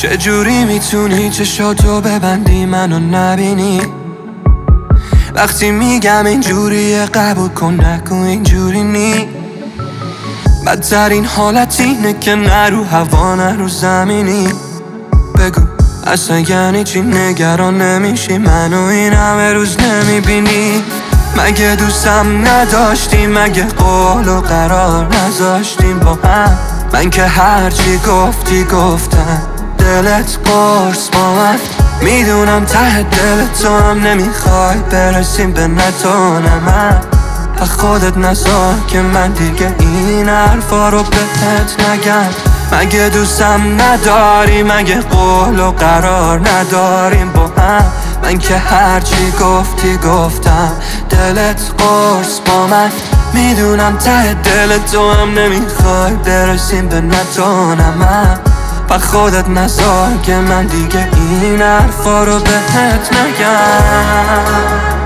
چجوری میتونی چشاتو ببندی منو نبینی؟ وقتی میگم اینجوریه قبول کن نکن اینجوری نی. بدترین حالت اینه که نه رو هوا نه رو زمینی. بگو اصلا یعنی چی نگران نمیشی منو این همه روز نمیبینی؟ مگه دوستم نداشتی؟ مگه قول و قرار نذاشتیم با هم؟ من که هرچی گفتی گفتم دلت قرص با من. میدونم ته دل تو هم نمیخوای برسیم به نه تو نه من. و خودت نذار که من دیگه این حرفا رو بهت نگم. مگه دوستم نداری؟ مگه قول و قرار نداریم با هم؟ من که هرچی گفتی گفتم دلت قرص با من. میدونم ته دل تو هم نمیخوای برسیم به نه تو نه من. و خودت نذار که من دیگه این حرفا رو بهت نگم.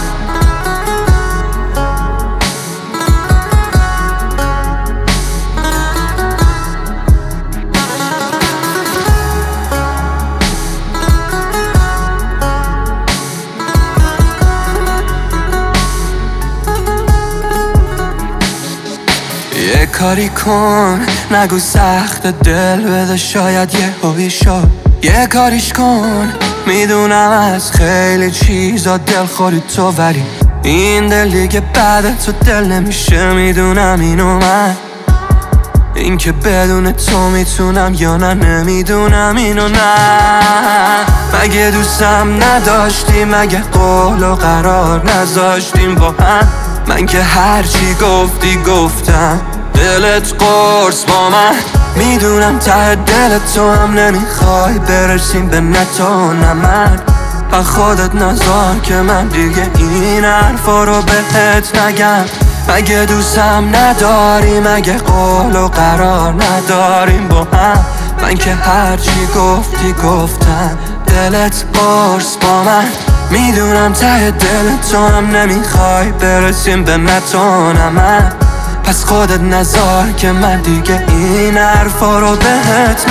یه کاری کن نگو سخت دل بده شاید یه هوی شد. یه کاریش کن میدونم از خیلی چیزا دل خوری تو ولی این دل دیگه بعد تو دل نمیشه. میدونم اینو من این که بدون تو میتونم یا نه نمیدونم اینو نه. مگه دوستم نداشتی؟ مگه قول و قرار نذاشتیم با هم؟ من که هرچی گفتی گفتم دلت قرص با من. میدونم ته دل تو هم نمیخوای برسیم به نه تو نه من. و خودت نذار که من دیگه این حرفا رو بهت نگم. مگه دوستم نداری؟ مگه قول و قرار نداریم با هم؟ من که هرچی گفتی گفتم دلت قرص با من. میدونم ته دل تو هم نمیخوای برسیم به نه تو نه من. پس خودت نذار که من دیگه این حرفا رو بهت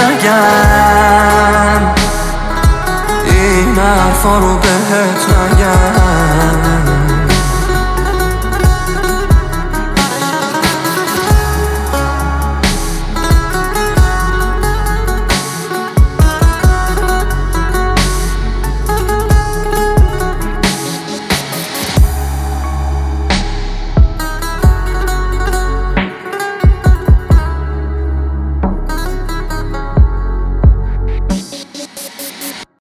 نگم. این حرفا رو بهت نگم.